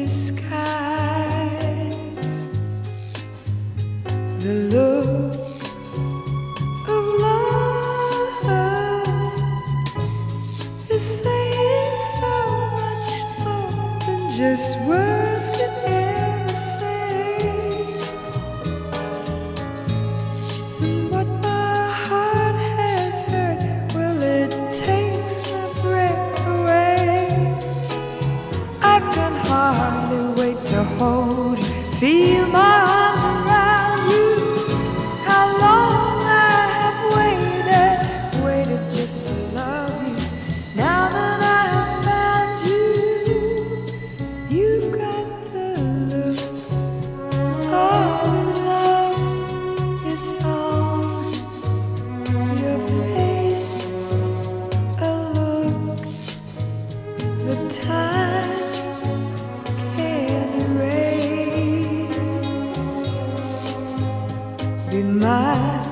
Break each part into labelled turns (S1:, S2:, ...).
S1: skies. The look of love is saying so much more than just words can ever say. And what my heart has heard, well, it takes my breath away. I can hardly wait to hold you, feel my arms around you. How long I have waited, waited just to love you. Now that I have found you, you've got the look of love. It's on your face, a look the time can't erase. Be mine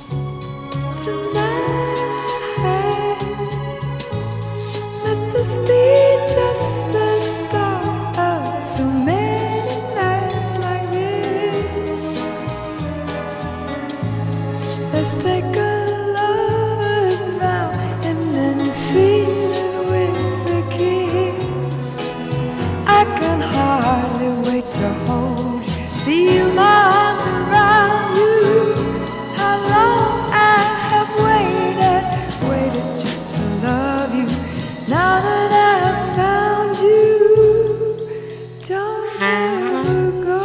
S1: tonight. Let this be just the start of so many nights like this. Let's take a lover's vow and then seal it with a kiss. I can hardly wait to hold you, feel my arms around you. How long I have waited, waited just to love you. Now that I have found you, don't ever go.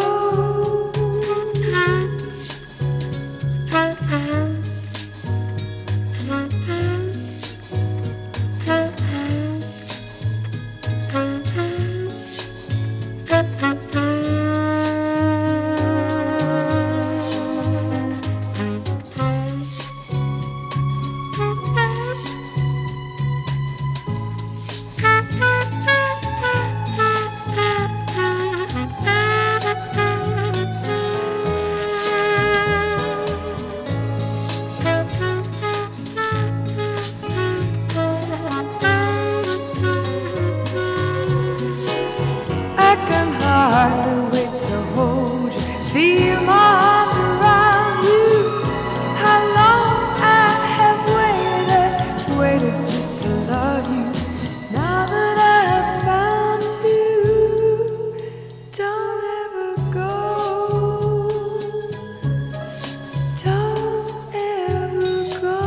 S1: I can hardly wait to hold you, feel my arms around you. How long I have waited, waited just to love you. Now that I have found you, don't ever go. Don't ever go.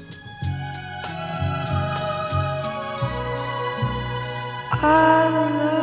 S1: I love